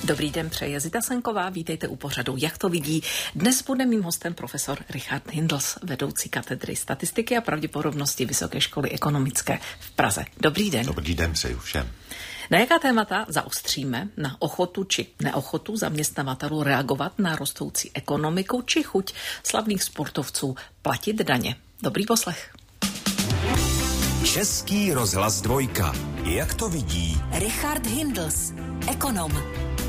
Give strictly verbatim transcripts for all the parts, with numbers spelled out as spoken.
Dobrý den, přeje Zita Senková, vítejte u pořadu Jak to vidí. Dnes bude mým hostem profesor Richard Hindls, vedoucí katedry statistiky a pravděpodobnosti Vysoké školy ekonomické v Praze. Dobrý den. Dobrý den, přeju všem. Na jaká témata zaostříme? Na ochotu či neochotu zaměstnavatelů reagovat na rostoucí ekonomiku či chuť slavných sportovců platit daně? Dobrý poslech. Český rozhlas dvojka. Jak to vidí Richard Hindls, ekonom.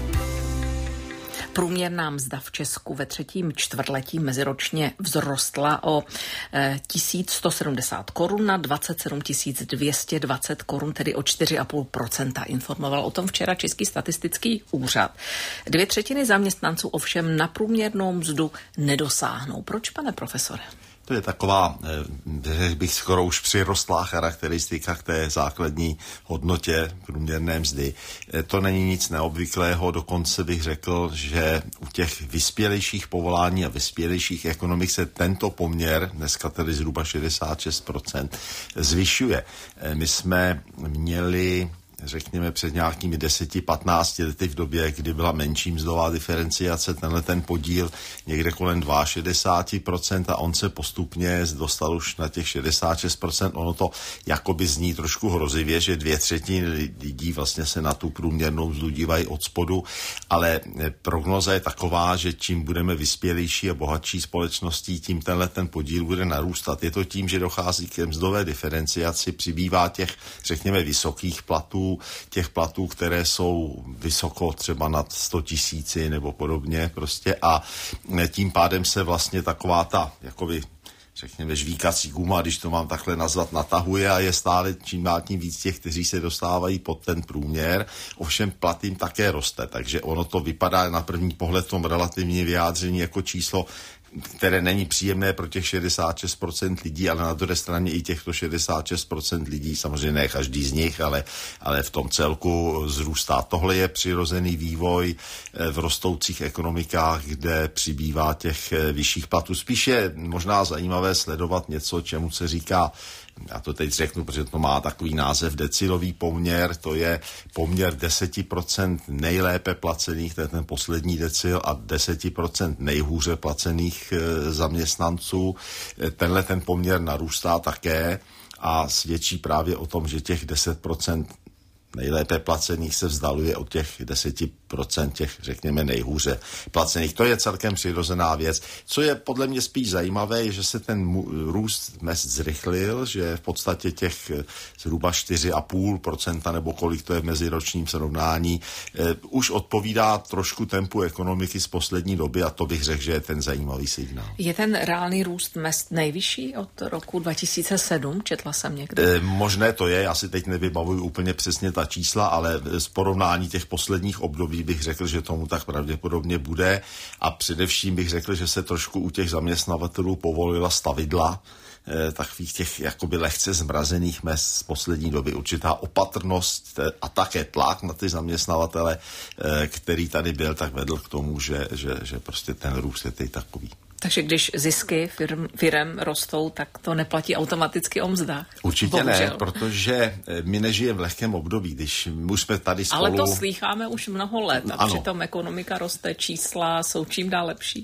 Průměrná mzda v Česku ve třetím čtvrtletí meziročně vzrostla o e, tisíc sto sedmdesát korun na dvacet sedm tisíc dvě stě dvacet korun, tedy o čtyři celá pět procenta. Informoval o tom včera Český statistický úřad. Dvě třetiny zaměstnanců ovšem na průměrnou mzdu nedosáhnou. Proč, pane profesore? To je taková, řekl bych, skoro už přirostlá charakteristika k té základní hodnotě průměrné mzdy. To není nic neobvyklého, dokonce bych řekl, že u těch vyspělejších povolání a vyspělejších ekonomik se tento poměr, dneska tedy zhruba šedesát šest procent, zvyšuje. My jsme měli, řekněme, před nějakými deseti patnácti lety v době, kdy byla menší mzdová diferenciace, tenhle ten podíl někde kolem šedesát dva procent a on se postupně dostal už na těch šedesát šest procent. Ono to jakoby zní trošku hrozivě, že dvě třetiny lidí vlastně se na tu průměrnou mzdu dívají od spodu, ale prognoza je taková, že čím budeme vyspělejší a bohatší společností, tím tenhle ten podíl bude narůstat. Je to tím, že dochází k mzdové diferenciaci, přibývá těch, řekněme, vysokých platů, těch platů, které jsou vysoko třeba nad sto tisíci nebo podobně prostě a tím pádem se vlastně taková ta, jakoby, řekněme, žvíkací guma, když to mám takhle nazvat, natahuje a je stále čím dál tím víc těch, kteří se dostávají pod ten průměr. Ovšem plat jim také roste, takže ono to vypadá na první pohled v tom relativně vyjádření jako číslo, které není příjemné pro těch šedesát šest procent lidí, ale na druhé straně i těchto šedesát šest procent lidí, samozřejmě ne každý z nich, ale, ale v tom celku zrůstá. Tohle je přirozený vývoj v rostoucích ekonomikách, kde přibývá těch vyšších platů. Spíš je možná zajímavé sledovat něco, čemu se říká, já to teď řeknu, protože to má takový název, decilový poměr, to je poměr deset procent nejlépe placených, to je ten poslední decil, a deset procent nejhůře placených e, zaměstnanců. E, tenhle ten poměr narůstá také a svědčí právě o tom, že těch deset procent nejlépe placených se vzdaluje od těch deset procent těch, řekněme, nejhůře placených. To je celkem přirozená věc. Co je podle mě spíš zajímavé, je, že se ten růst mezd zrychlil, že v podstatě těch zhruba čtyři celá pět procenta nebo kolik to je v meziročním srovnání, eh, už odpovídá trošku tempu ekonomiky z poslední doby a to bych řekl, že je ten zajímavý signál. Je ten reálný růst mezd nejvyšší od roku dva tisíce sedm? Četla jsem někde. Eh, možné to je, já si teď nevybavuju úplně přesně ta čísla, ale z porovnání těch posledních období bych řekl, že tomu tak pravděpodobně bude a především bych řekl, že se trošku u těch zaměstnavatelů povolila stavidla, eh, takových těch jakoby lehce zmrazených mezd z poslední doby. Určitá opatrnost eh, a také tlak na ty zaměstnavatele, eh, který tady byl, tak vedl k tomu, že, že, že prostě ten růst je teď takový. Takže když zisky firm, firem rostou, tak to neplatí automaticky o mzdách. Určitě Bohužel. ne, protože my nežijeme v lehkém období, když už jsme tady spolu. Ale to slýcháme už mnoho let a ano. Přitom ekonomika roste, čísla jsou čím dál lepší.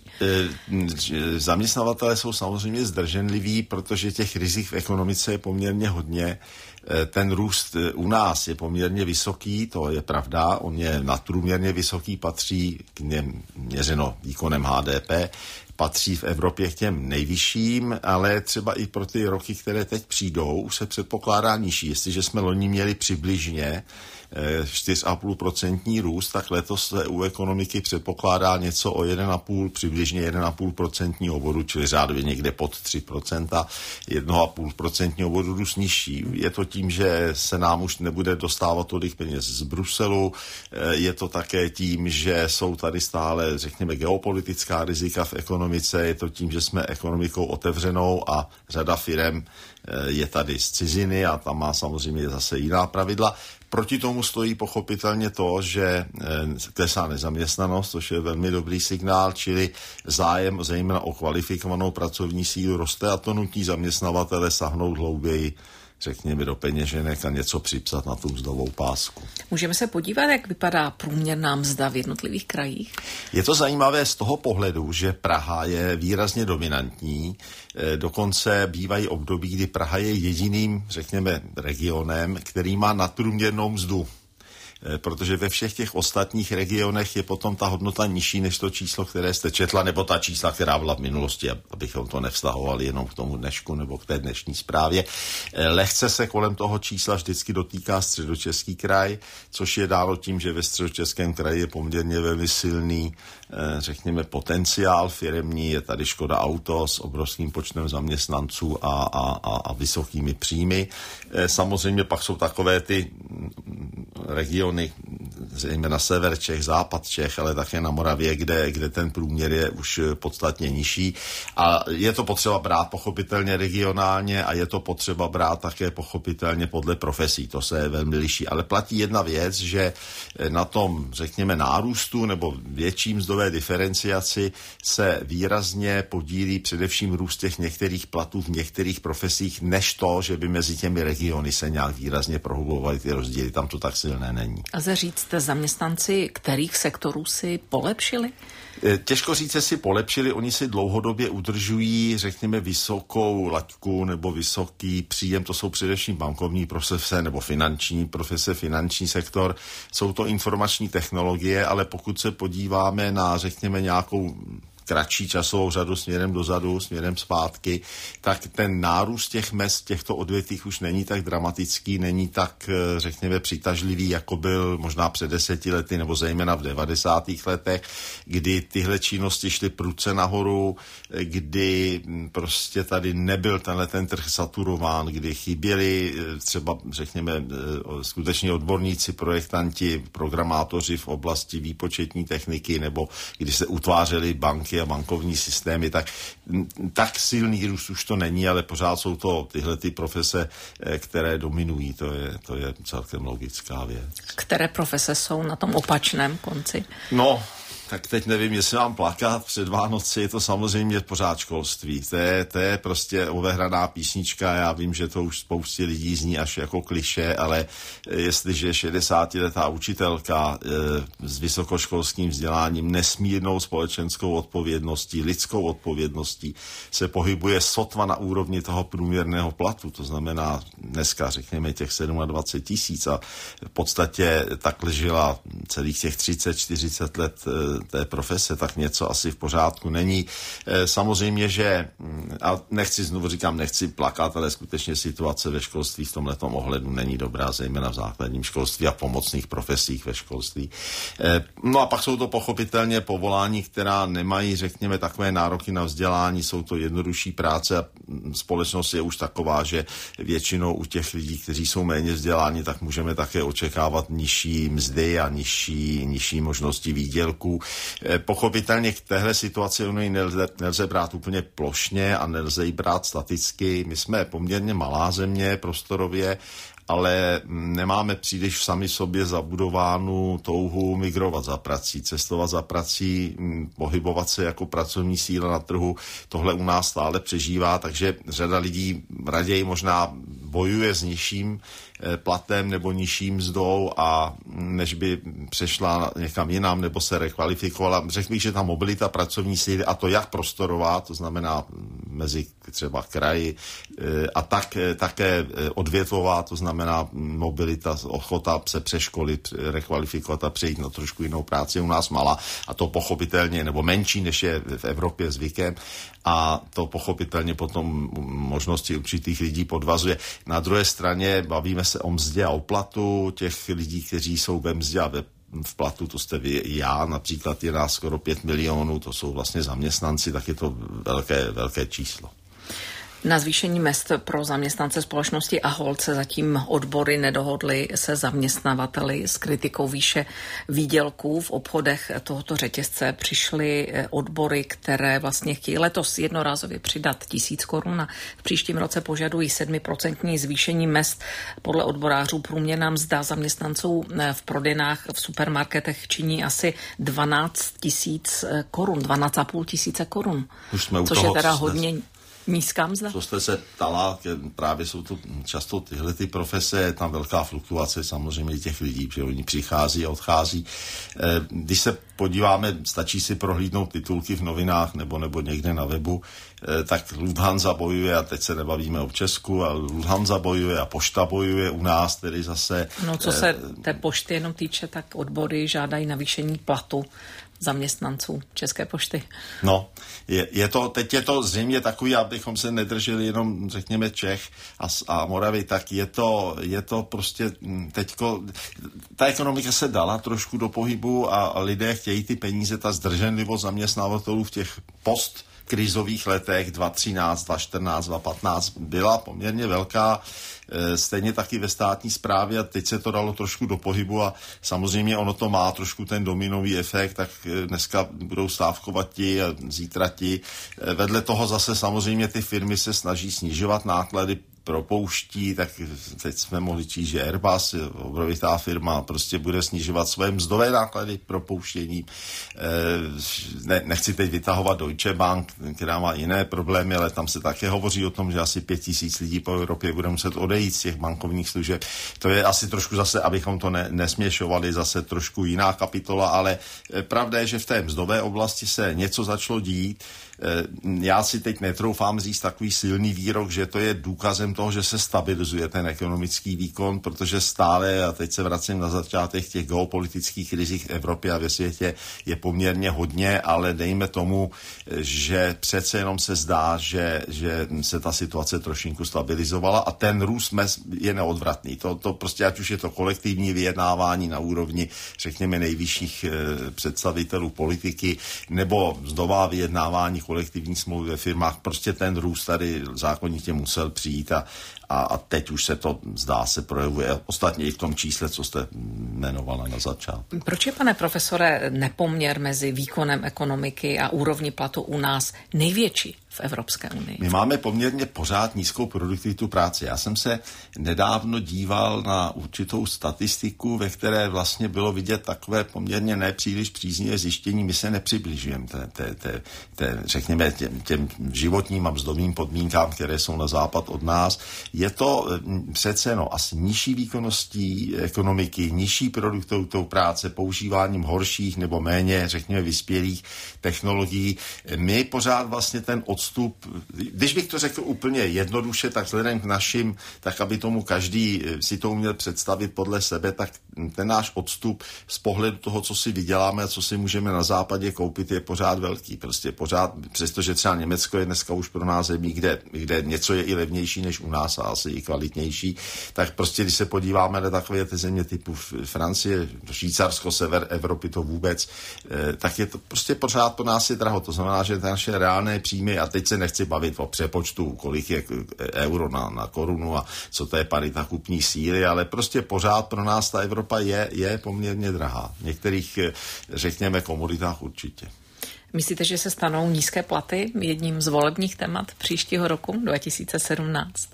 E, zaměstnavatelé jsou samozřejmě zdrženliví, protože těch rizik v ekonomice je poměrně hodně. E, ten růst u nás je poměrně vysoký, to je pravda, on je nadprůměrně vysoký, patří k něm měřeno výkonem H D P, patří v Evropě k těm nejvyšším, ale třeba i pro ty roky, které teď přijdou, už se předpokládá nižší. Jestliže jsme loni měli přibližně čtyři celá pět procenta růst, tak letos se u ekonomiky předpokládá něco o jedna celá pět, přibližně jedna celá pět procentního bodu, čili řádově někde pod tři procenta, jedna celá pět procentního bodu růst nižší. Je to tím, že se nám už nebude dostávat tolik peněz z Bruselu, je to také tím, že jsou tady stále, řekněme, geopolitická rizika v ekonomice, je to tím, že jsme ekonomikou otevřenou a řada firem je tady z ciziny a tam má samozřejmě zase jiná pravidla. Proti tomu stojí pochopitelně to, že klesá nezaměstnanost, což je velmi dobrý signál, čili zájem zejména o kvalifikovanou pracovní sílu roste a to nutí zaměstnavatele sahnout hlouběji řekněme, do peněženek a něco připsat na tu mzdovou pásku. Můžeme se podívat, jak vypadá průměrná mzda v jednotlivých krajích? Je to zajímavé z toho pohledu, že Praha je výrazně dominantní. Dokonce bývají období, kdy Praha je jediným, řekněme, regionem, který má nadprůměrnou mzdu. Protože ve všech těch ostatních regionech je potom ta hodnota nižší než to číslo, které jste četla, nebo ta čísla, která byla v minulosti, abychom to nevztahovali jenom k tomu dnešku nebo k té dnešní zprávě. Lehce se kolem toho čísla vždycky dotýká Středočeský kraj, což je dáno tím, že ve Středočeském kraji je poměrně velmi silný, řekněme, potenciál firemní. Je tady Škoda Auto s obrovským počtem zaměstnanců a, a, a, a vysokými příjmy. Samozřejmě pak jsou takové ty regiony, zejména sever Čech, západ Čech, ale také na Moravě, kde, kde ten průměr je už podstatně nižší. A je to potřeba brát pochopitelně regionálně a je to potřeba brát také pochopitelně podle profesí. To se velmi liší. Ale platí jedna věc, že na tom, řekněme, nárůstu nebo větší mzdové diferenciaci se výrazně podílí především růst těch některých platů v některých profesích, než to, že by mezi těmi regiony se nějak výrazně prohlubovaly ty rozdíly. Tam to tak silné není. A lze říct, zaměstnanci kterých sektorů si polepšili? Těžko říct, že si polepšili, oni si dlouhodobě udržují, řekněme, vysokou laťku nebo vysoký příjem, to jsou především bankovní profese nebo finanční profese, finanční sektor, jsou to informační technologie, ale pokud se podíváme na, řekněme, nějakou kratší časovou řadu směrem dozadu, směrem zpátky, tak ten nárůst těch mezd těchto odvětvích už není tak dramatický, není tak, řekněme, přitažlivý, jako byl možná před deseti lety nebo zejména v devadesátých letech, kdy tyhle činnosti šly prudce nahoru, kdy prostě tady nebyl tenhle ten trh saturován, kdy chyběli třeba, řekněme, skutečně odborníci, projektanti, programátoři v oblasti výpočetní techniky, nebo když se utvářely banky a bankovní systémy, tak, tak silný růst už to není, ale pořád jsou to tyhle ty profese, které dominují. To je, to je celkem logická věc. Které profese jsou na tom opačném konci? No, tak teď nevím, jestli mám plakat před Vánoci, je to samozřejmě pořád školství. To je, to je prostě ovehraná písnička, já vím, že to už spoustě lidí zní až jako klišé, ale jestliže šedesátiletá učitelka e, s vysokoškolským vzděláním, nesmírnou společenskou odpovědností, lidskou odpovědností se pohybuje sotva na úrovni toho průměrného platu, to znamená dneska řekněme těch dvacet sedm tisíc a v podstatě takhle žila celých těch třicet čtyřicet let té profese, tak něco asi v pořádku není. Samozřejmě, že, a nechci, znovu říkám, nechci plakat, ale skutečně situace ve školství v tomhletom ohledu není dobrá, zejména v základním školství a pomocných profesích ve školství. No a pak jsou to pochopitelně povolání, která nemají, řekněme, takové nároky na vzdělání, jsou to jednodušší práce a společnost je už taková, že většinou u těch lidí, kteří jsou méně vzděláni, tak můžeme také očekávat nižší mzdy a nižší, nižší možnosti výdělků. Pochopitelně k téhle situaci nelze, nelze brát úplně plošně a nelze ji brát staticky. My jsme poměrně malá země prostorově, ale nemáme příliš sami sobě zabudovánu touhu migrovat za prací, cestovat za prací, pohybovat se jako pracovní síla na trhu. Tohle u nás stále přežívá, takže řada lidí raději možná bojuje s nižším platem nebo nižší mzdou a než by přešla někam jinam nebo se rekvalifikovala. Řekl bych, že ta mobilita pracovní síly, a to jak prostorová, to znamená mezi třeba kraji, a tak, také odvětvová, to znamená mobilita, ochota se přeškolit, rekvalifikovat a přejít na trošku jinou práci, u nás malá a to pochopitelně, nebo menší, než je v Evropě zvykem, a to pochopitelně potom možnosti určitých lidí podvazuje. Na druhé straně bavíme se o mzdě a o platu těch lidí, kteří jsou ve mzdě a ve v platu, to jste vy, já, například je nás skoro pět milionů, to jsou vlastně zaměstnanci, tak je to velké, velké číslo. Na zvýšení mezd pro zaměstnance společnosti Ahold se zatím odbory nedohodly se zaměstnavateli. S kritikou výše výdělků v obchodech tohoto řetězce přišly odbory, které vlastně chtějí letos jednorázově přidat tisíc korun a v příštím roce požadují sedmiprocentní zvýšení mezd. Podle odborářů průměrná mzda zaměstnanců v prodejnách v supermarketech činí asi dvanáct tisíc korun, dvanáct a půl tisíce korun, Už jsme což u toho, je teda hodně nízká mzda. Co jste se ptala, právě jsou to často tyhle ty profese, je tam velká fluktuace samozřejmě těch lidí, že oni přichází a odchází. Když se podíváme, stačí si prohlídnout titulky v novinách nebo, nebo někde na webu, tak Lufthansa bojuje, a teď se nebavíme o Česku, a Lufthansa bojuje a pošta bojuje u nás, tedy zase... No, co se té pošty jenom týče, tak odbory žádají navýšení platu zaměstnanců České pošty. No, je, je to, teď je to zřejmě takový, abychom se nedrželi jenom, řekněme, Čech a, a Moravy, tak je to, je to prostě teďko, ta ekonomika se dala trošku do pohybu a, a lidé chtějí ty peníze, ta zdrženlivost zaměstnavatelů v těch post krizových letech dva tisíce třináct, dva tisíce čtrnáct, dva tisíce patnáct byla poměrně velká, stejně taky ve státní správě, a teď se to dalo trošku do pohybu a samozřejmě ono to má trošku ten dominový efekt, tak dneska budou stávkovat ti a zítra ti. Vedle toho zase samozřejmě ty firmy se snaží snižovat náklady, propouští, tak teď jsme mohli číst, že Airbus, obrovitá firma, prostě bude snižovat své mzdové náklady propouštění. Ne, nechci teď vytahovat Deutsche Bank, která má jiné problémy, ale tam se také hovoří o tom, že asi pět tisíc lidí po Evropě bude muset odejít z těch bankovních služeb. To je asi trošku zase, abychom to ne, nesměšovali, zase trošku jiná kapitola, ale pravda je, že v té mzdové oblasti se něco začalo dít. Já si teď netroufám říct takový silný výrok, že to je důkazem toho, že se stabilizuje ten ekonomický výkon, protože stále, a teď se vracím na začátek, těch geopolitických krizích v Evropě a ve světě je poměrně hodně, ale dejme tomu, že přece jenom se zdá, že, že se ta situace trošinku stabilizovala a ten růst mezd je neodvratný. To, to prostě, ať už je to kolektivní vyjednávání na úrovni, řekněme, nejvyšších eh, představitelů politiky, nebo mzdová vyjednávání kolektivní smlouvy ve firmách, prostě ten růst tady zákonitě musel přijít a, a, a teď už se to, zdá se, projevuje ostatně i v tom čísle, co jste jmenovala na začátku. Proč je, pane profesore, nepoměr mezi výkonem ekonomiky a úrovní platu u nás největší v Evropské unii? My máme poměrně pořád nízkou produktivitu práce. Já jsem se nedávno díval na určitou statistiku, ve které vlastně bylo vidět takové poměrně nepříliš příznivé zjištění. My se nepřibližujeme té, té, té, té, řekněme, těm, těm životním a mzdovým podmínkám, které jsou na západ od nás. Je to přece no, asi nižší výkonností ekonomiky, nižší produktivitou práce, používáním horších nebo méně, řekněme, vyspělých technologií. My pořád vlastně ten odstup, když bych to řekl úplně jednoduše, tak vzhledem k našim, tak aby tomu každý si to uměl představit podle sebe, tak ten náš odstup z pohledu toho, co si vyděláme a co si můžeme na západě koupit, je pořád velký. Prostě pořád, přestože třeba Německo je dneska už pro nás zemí, kde, kde něco je i levnější než u nás a asi i kvalitnější, tak prostě, když se podíváme na takové ty země typu Francie, Švýcarsko, sever Evropy, to vůbec, tak je to prostě pořád pro nás je draho. To znamená, že naše reálné příjmy, a teď se nechci bavit o přepočtu, kolik je euro na, na korunu a co to je parita kupní síly, ale prostě pořád pro nás ta Evropa je, je poměrně drahá. V některých, řekněme, komoditách určitě. Myslíte, že se stanou nízké platy jedním z volebních témat příštího roku dva tisíce sedmnáct?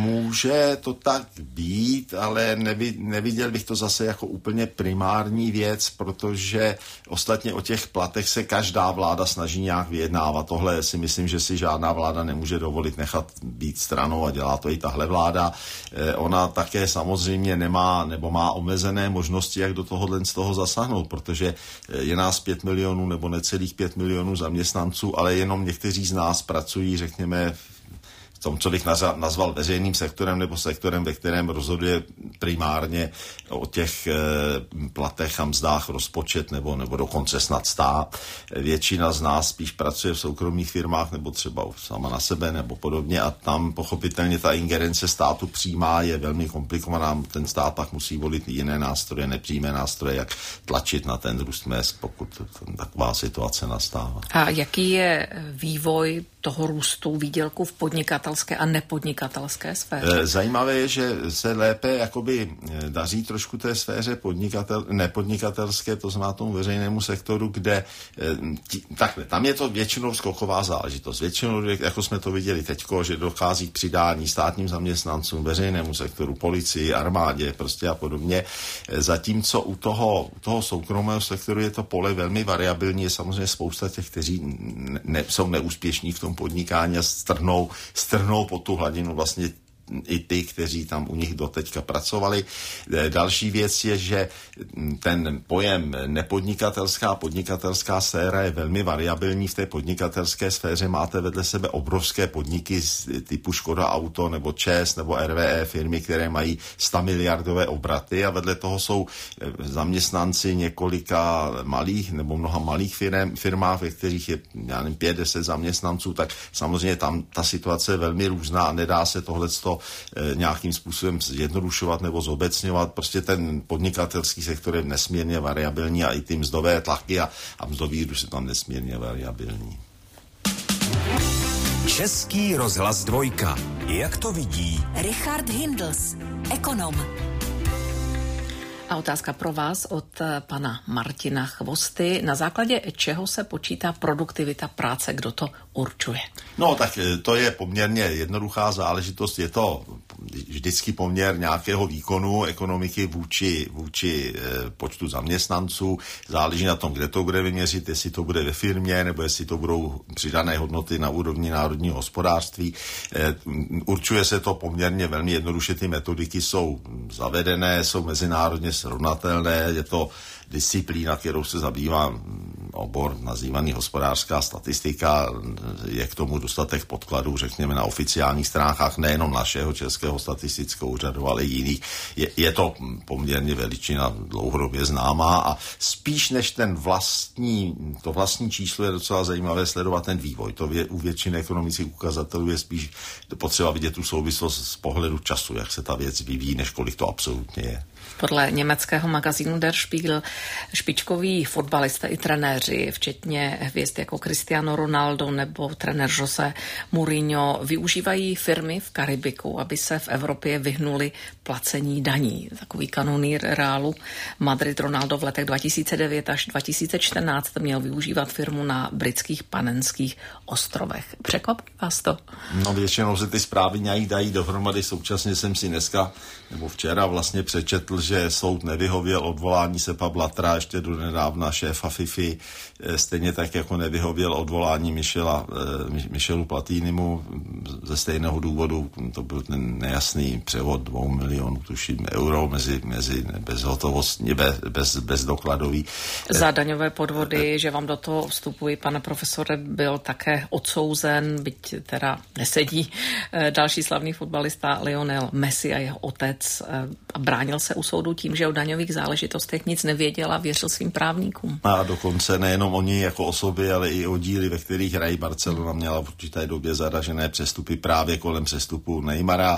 Může to tak být, ale nevi, neviděl bych to zase jako úplně primární věc, protože ostatně o těch platech se každá vláda snaží nějak vyjednávat. Tohle si myslím, že si žádná vláda nemůže dovolit nechat být stranou a dělá to i tahle vláda. Eh, ona také samozřejmě nemá nebo má omezené možnosti, jak do tohohle z toho zasáhnout, protože je nás pět milionů nebo necelých pět milionů zaměstnanců, ale jenom někteří z nás pracují, řekněme, v tom, co bych nazval veřejným sektorem nebo sektorem, ve kterém rozhoduje primárně o těch e, platech a mzdách rozpočet nebo, nebo dokonce snad stát. Většina z nás spíš pracuje v soukromých firmách nebo třeba sama na sebe nebo podobně a tam pochopitelně ta ingerence státu přímá je velmi komplikovaná. Ten stát pak musí volit jiné nástroje, nepřímé nástroje, jak tlačit na ten růst mezd, pokud taková situace nastává. A jaký je vývoj toho růstu výdělku v podnikatelské podnikatelské a nepodnikatelské sféře? Zajímavé je, že se lépe jakoby daří trošku té sféře podnikatel, nepodnikatelské, to znamená tomu veřejnému sektoru, kde takhle, tam je to většinou skoková záležitost. Většinou, jako jsme to viděli teďko, že dochází k přidání státním zaměstnancům, veřejnému sektoru, policii, armádě prostě a podobně. Zatímco u toho, u toho soukromého sektoru je to pole velmi variabilní, je samozřejmě spousta těch, kteří ne, jsou neúspěšní v tom podnikání a strhnou, strhnou pod tu hladinu vlastně i ty, kteří tam u nich doteďka pracovali. Další věc je, že ten pojem nepodnikatelská a podnikatelská sféra je velmi variabilní. V té podnikatelské sféře máte vedle sebe obrovské podniky typu Škoda Auto nebo ČES nebo R V E, firmy, které mají sto miliardové obraty a vedle toho jsou zaměstnanci několika malých nebo mnoha malých firm, firmách, ve kterých je já nevím, pět, deset zaměstnanců, tak samozřejmě tam ta situace je velmi různá a nedá se tohleto nějakým způsobem zjednodušovat nebo zobecňovat. Prostě ten podnikatelský sektor je nesmírně variabilní a i ty mzdové tlaky a, a mzdový růst je tam nesmírně variabilní. Český rozhlas dvojka. Jak to vidí Richard Hindls, ekonom. A otázka pro vás od pana Martina Chvosty. Na základě čeho se počítá produktivita práce? Kdo to určuje? No, tak to je poměrně jednoduchá záležitost. Je to vždycky poměr nějakého výkonu ekonomiky vůči, vůči e, počtu zaměstnanců. Záleží na tom, kde to bude vyměřit, jestli to bude ve firmě, nebo jestli to budou přidané hodnoty na úrovni národního hospodářství. E, určuje se to poměrně velmi jednoduše. Ty metodiky jsou zavedené, jsou mezinárodně srovnatelné, je to disciplína, kterou se zabývá obor nazývaný hospodářská statistika. Je k tomu dostatek podkladů, řekněme, na oficiálních stránkách nejenom našeho Českého statistického úřadu, ale i jiných. Je, je to poměrně veličina dlouhodobě známá a spíš než ten vlastní, to vlastní číslo je docela zajímavé sledovat ten vývoj. To je, u většiny ekonomických ukazatelů je spíš potřeba vidět tu souvislost z pohledu času, jak se ta věc vyvíjí, než kolik to absolutně je. Podle německého magazínu Der Spiegel špičkoví fotbalisté i trenéři, včetně hvězd jako Cristiano Ronaldo nebo trenér Jose Mourinho, využívají firmy v Karibiku, aby se v Evropě vyhnuli placení daní. Takový kanonýr Realu Madrid Ronaldo v letech dva tisíce devět až dva tisíce čtrnáct měl využívat firmu na britských Panenských ostrovech. Překvapí vás to? No, většinou se ty zprávy nějak dají dohromady. Současně jsem si dneska nebo včera vlastně přečetl, že soud nevyhověl odvolání Sepa Blatra, ještě do nedávna šéfa FIFA, stejně tak jako nevyhověl odvolání Michela, Michelu Platinimu ze stejného důvodu. To byl ten nejasný převod dvou milionů, tuším, euro mezi, mezi bezhotovostní, bez, bez, bezdokladový. Za daňové podvody, že vám do toho vstupují, pane profesore, byl také odsouzen, byť teda nesedí, další slavný fotbalista Lionel Messi a jeho otec a bránil se u soudu tím, že o daňových záležitostech nic nevěděl a věřil svým právníkům. A dokonce nejenom oni jako osoby, ale i oddíly, ve kterých hrají. Barcelona měla v určité době zaražené přestupy právě kolem přestupu Neymara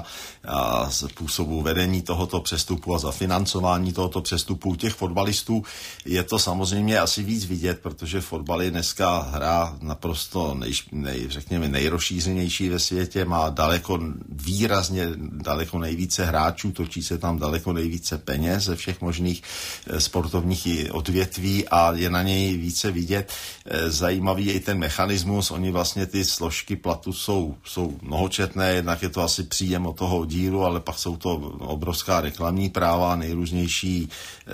a způsobu vedení tohoto přestupu a zafinancování tohoto přestupu. Těch fotbalistů je to samozřejmě asi víc vidět, protože fotbal je dneska hra naprosto nej, nej, řekněme nejrozšířenější ve světě, má daleko výrazně daleko nejvíce hráčů, točí se tam daleko nejvíce peněz ze všech možných sportovních odvětví a je na něj více vidět. Zajímavý je i ten mechanismus, oni vlastně ty složky platu jsou, jsou mnohočetné, jednak je to asi příjem od toho dílu, ale pak jsou to obrovská reklamní práva, nejrůznější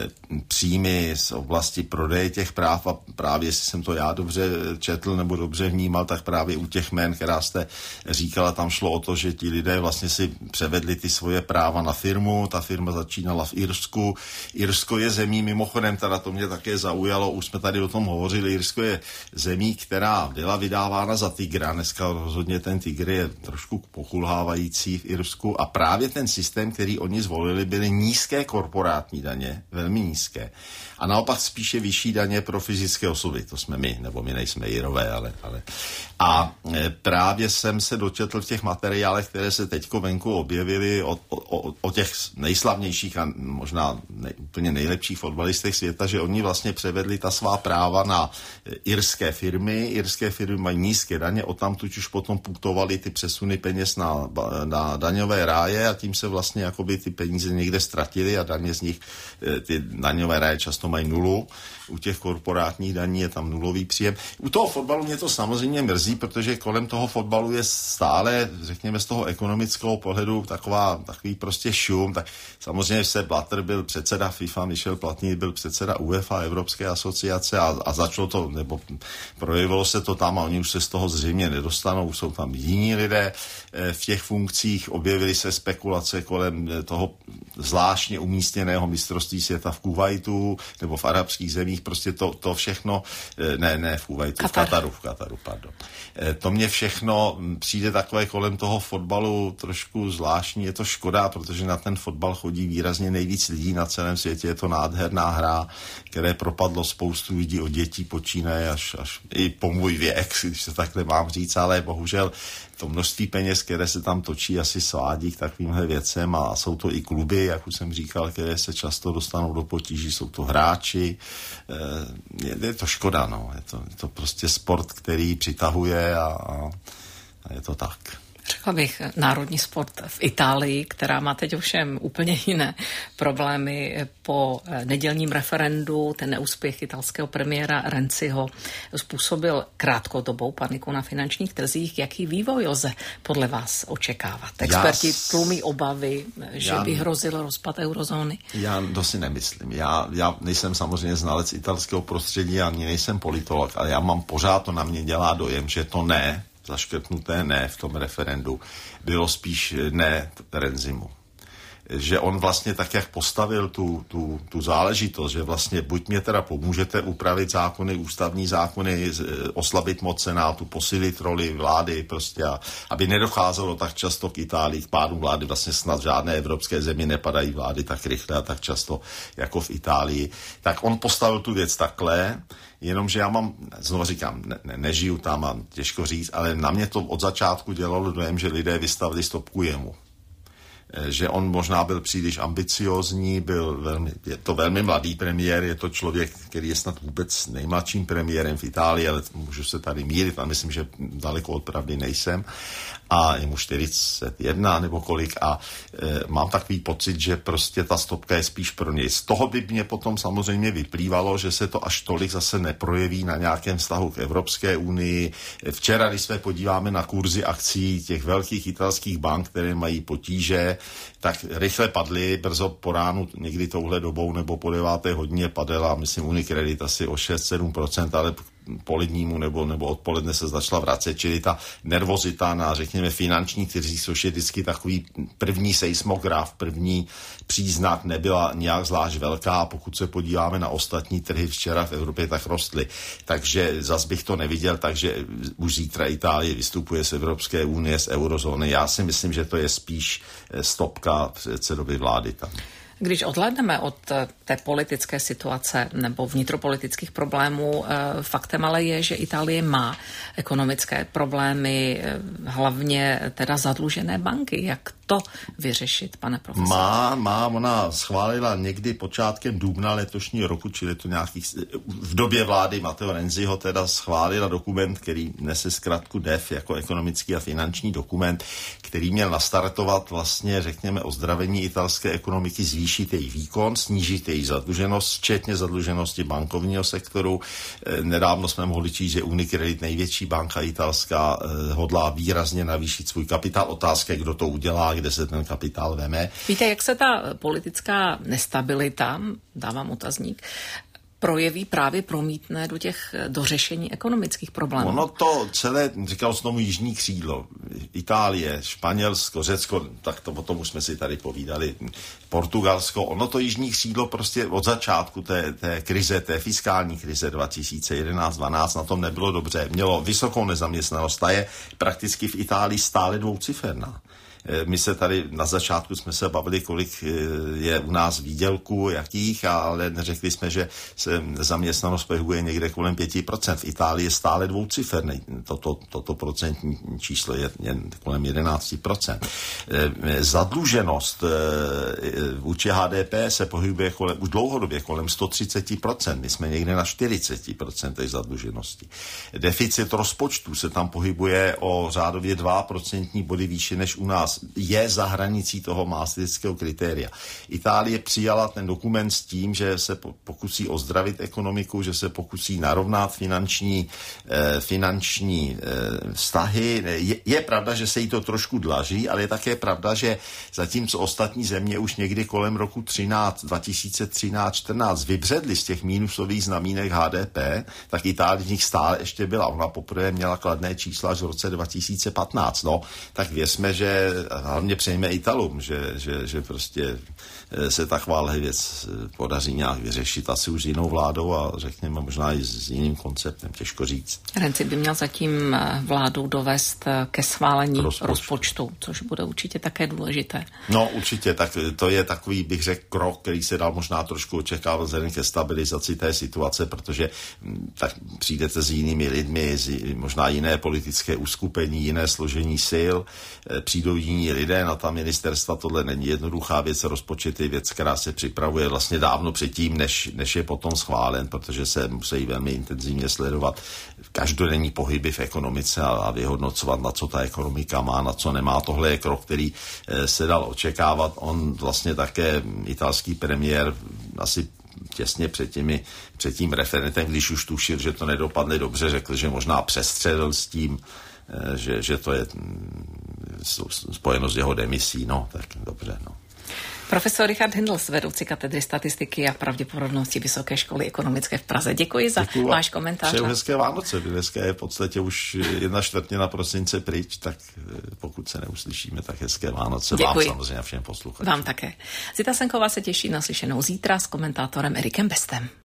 příjmy z oblasti prodeje těch práv a právě, jestli jsem to já dobře četl nebo dobře vnímal, tak právě u těch jmen, která jste říkala, tam šlo o to, že ti lidé vlastně si převedli ty svoje práva na firmu, ta firma začínala v Irsku. Irsko je zemí, mimochodem, teda to mě také zaujalo, už jsme tady o tom hovořili, Irsko je zemí, která byla vydávána za tygra, dneska rozhodně ten tygr je trošku pokulhávající v Irsku a právě ten systém, který oni zvolili, byly nízké korporátní daně, velmi nízké. A naopak spíše vyšší daně pro fyzické osoby, to jsme my, nebo my nejsme Irové, ale... ale. A právě jsem se dočetl v těch materiálech, které se teďko venku objevily o, o, o těch nejslavnějších a možná nej, úplně nejlepších fotbalistech světa, že oni vlastně převedli ta svá práva na irské firmy. Irské firmy mají nízké daně, odtamtud už potom putovali ty přesuny peněz na, na daňové ráje a tím se vlastně jakoby ty peníze někde ztratily a daně z nich, ty daňové ráje často mají nulu. U těch korporátních daní je tam nulový příjem. U toho fotbalu mě to samozřejmě mrzí, protože kolem toho fotbalu je stále, řekněme z toho ekonomického pohledu, taková, takový prostě šum. Tak samozřejmě Sepp Blatter byl předseda FIFA, Michel Platini byl předseda UEFA, Evropské asociace a, a začalo to, nebo projevilo se to tam a oni už se z toho zřejmě nedostanou. Jsou tam jiní lidé v těch funkcích, objevily se spekulace kolem toho zvláštně umístěného mistrovství světa v Kuvajtu nebo v arabských zemích. Prostě to, to všechno, ne, ne v Kuvajtu, Katar. v Kataru, v Kataru, pardon. To mě všechno přijde takové kolem toho fotbalu trošku zvláštní, je to škoda, protože na ten fotbal chodí výrazně nejvíc lidí na celém světě, je to nádherná hra, které propadlo spoustu lidí od dětí počínaje až, až i po můj věk, když se takhle mám říct, ale bohužel to množství peněz, které se tam točí, asi svádí k takovýmhle věcem a jsou to i kluby, jak už jsem říkal, které se často dostanou do potíží, jsou to hráči. Je, je to škoda, no. Je to, je to prostě sport, který přitahuje a, a je to tak. Řekla bych národní sport v Itálii, která má teď ovšem úplně jiné problémy. Po nedělním referendu ten neúspěch italského premiéra Renziho způsobil krátkodobou paniku na finančních trzích. Jaký vývoj lze podle vás očekávat? Experti já, tlumí obavy, že já, by hrozil rozpad eurozóny. Já to si nemyslím. Já, já nejsem samozřejmě znalec italského prostředí, ani nejsem politolog, ale já mám pořád, to na mě dělá dojem, že to ne, zaškrtnuté ne v tom referendu, bylo spíš ne Renzimu. Že on vlastně tak, jak postavil tu, tu, tu záležitost, že vlastně buď mě teda pomůžete upravit zákony, ústavní zákony, oslabit moc senátu, posílit roli vlády, prostě, a, aby nedocházelo tak často k Itálii, k pádu vlády, vlastně snad žádné evropské zemi nepadají vlády tak rychle a tak často jako v Itálii. Tak on postavil tu věc takhle, jenomže já mám, znovu říkám, ne, ne, nežiju tam a těžko říct, ale na mě to od začátku dělalo dojem, že lidé vystavili stopku jemu. Že on možná byl příliš ambiciózní, byl velmi, je to velmi mladý premiér, je to člověk, který je snad vůbec nejmladším premiérem v Itálii, ale můžu se tady mírit a myslím, že daleko od pravdy nejsem. A je mu čtyřicet jedna nebo kolik a e, mám takový pocit, že prostě ta stopka je spíš pro něj. Z toho by mě potom samozřejmě vyplývalo, že se to až tolik zase neprojeví na nějakém vztahu k Evropské unii. Včera, když se podíváme na kurzy akcí těch velkých italských bank, které mají potíže, tak rychle padly, brzo po ránu, někdy touhle dobou nebo po deváté hodině padala, myslím, Unicredit asi o šest sedm procent, ale po lednímu nebo, nebo odpoledne se začala vracet, čili ta nervozita na, řekněme, finančních trzích, což je vždycky takový první seismograf, první příznak, nebyla nějak zvlášť velká, a pokud se podíváme na ostatní trhy včera v Evropě, tak rostly. Takže zas bych to neviděl, takže už zítra Itálie vystupuje z Evropské unie, z eurozóny. Já si myslím, že to je spíš stopka předsedovi vlády tam. Když odhlédneme od té politické situace nebo vnitropolitických problémů, faktem ale je, že Itálie má ekonomické problémy, hlavně teda zadlužené banky. Jak to vyřešit, pane profesor? Má, má, ona schválila někdy počátkem dubna letošního roku, čili to nějakých, v době vlády Matteo Renziho teda schválila dokument, který nese zkratku D E F jako ekonomický a finanční dokument, který měl nastartovat vlastně, řekněme, ozdravení italské ekonomiky, zvýšit její výkon, snížit její zadluženost, včetně zadluženosti bankovního sektoru. Nedávno jsme mohli číst, že Unicredit, největší banka italská, hodlá výrazně navýšit svůj kapitál. Otázka je, kdo to udělá, kde se ten kapitál veme. Víte, jak se ta politická nestabilita, dávám otazník, projeví, právě promítne do těch dořešení ekonomických problémů? Ono to celé, říkal jsem tomu jižní křídlo, Itálie, Španělsko, Řecko, tak to potom už jsme si tady povídali, Portugalsko, ono to jižní křídlo prostě od začátku té, té krize, té fiskální krize dva tisíce jedenáct dvanáct na tom nebylo dobře. Mělo vysokou nezaměstnanost, ta je prakticky v Itálii stále dvouciferná. My se tady na začátku jsme se bavili, kolik je u nás výdělků, jakých, ale neřekli jsme, že se zaměstnanost pohybuje někde kolem pět procent. V Itálii je stále dvouciferný. Toto, toto procentní číslo je jen kolem jedenáct procent. Zadluženost vůči H D P se pohybuje kolem, už dlouhodobě kolem sto třicet procent. My jsme někde na čtyřicet procent zadluženosti. Deficit rozpočtu se tam pohybuje o řádově dva procentní body výše než u nás. Je za hranicí toho maastrichtského kritéria. Itálie přijala ten dokument s tím, že se pokusí ozdravit ekonomiku, že se pokusí narovnat finanční, eh, finanční eh, vztahy. Je, je pravda, že se jí to trošku dlaží, ale je také pravda, že zatímco ostatní země už někdy kolem roku třináct, dva tisíce třináct čtrnáct vybředly z těch mínusových znamínek H D P, tak Itálie v nich stále ještě byla. Ona poprvé měla kladné čísla až v roce dva tisíce patnáct. No, tak věřme, že hlavně přejme Italům, že, že, že prostě se takováhle věc podaří nějak vyřešit asi už s jinou vládou a řekněme možná i s jiným konceptem, těžko říct. Renzi by měl zatím vládu dovést ke schválení rozpočtu. rozpočtu, což bude určitě také důležité. No určitě, tak to je takový, bych řekl, krok, který se dal možná trošku očekávat vzhledem ke stabilizaci té situace, protože tak přijdete s jinými lidmi, z, možná jiné politické uskupení, jiné složení sil, přijdou jiní lidé na ta ministerstva, tohle není jednoduchá věc, rozpočet je věc, která se připravuje vlastně dávno předtím, než, než je potom schválen, protože se musí velmi intenzivně sledovat každodenní pohyby v ekonomice a, a vyhodnocovat, na co ta ekonomika má, na co nemá. Tohle je krok, který se dal očekávat. On vlastně také, italský premiér, asi těsně před, těmi, před tím referendem, když už tušil, že to nedopadne dobře, řekl, že možná přestřelil s tím, že, že to je spojeno s jeho demisí. No, tak dobře, no. Profesor Richard Hindls, vedoucí katedry statistiky a pravděpodobnosti Vysoké školy ekonomické v Praze. Děkuji za Děkuju váš komentář. Přeju hezké Vánoce. Dneska je v podstatě už jedna čtvrtina prosince pryč, tak pokud se neuslyšíme, tak hezké Vánoce. Děkuji. Vám samozřejmě všem posluchačům. Vám také. Zita Senková se těší na slyšenou zítra s komentátorem Erikem Bestem.